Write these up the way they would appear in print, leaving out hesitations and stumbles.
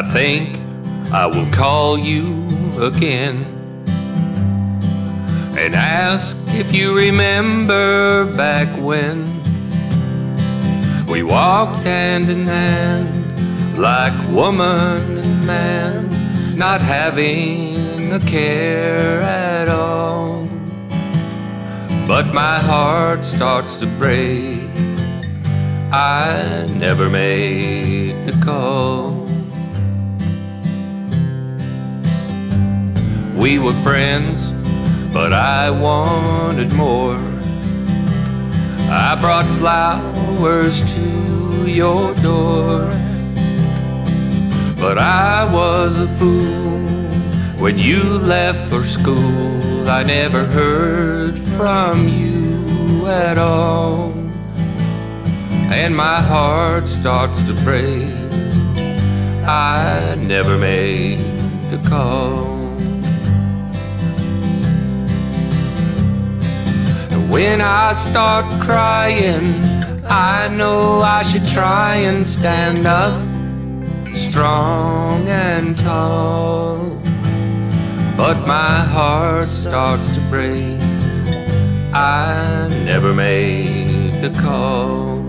think I will call you again and ask if you remember back when we walked hand in hand like woman and man, not having a care at all. But my heart starts to break, I never made the call. We were friends, but I wanted more. I brought flowers to your door, but I was a fool when you left for school. I never heard from you at all, and my heart starts to break, I never made the call. When I start crying, I know I should try and stand up, strong and tall. But my heart starts to break, I never made the call.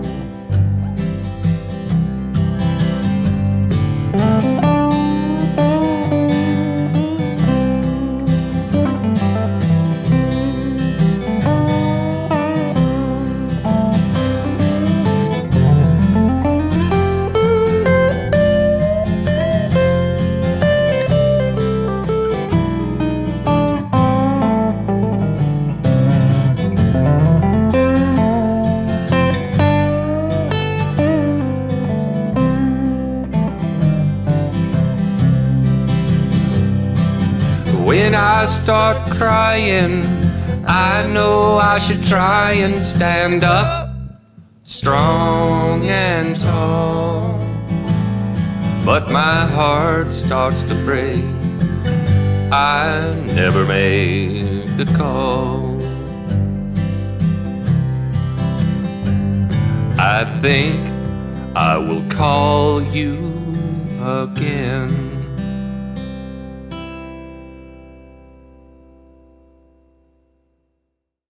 When I start crying, I know I should try and stand up, strong and tall. But my heart starts to break, I never made the call. I think I will call you again.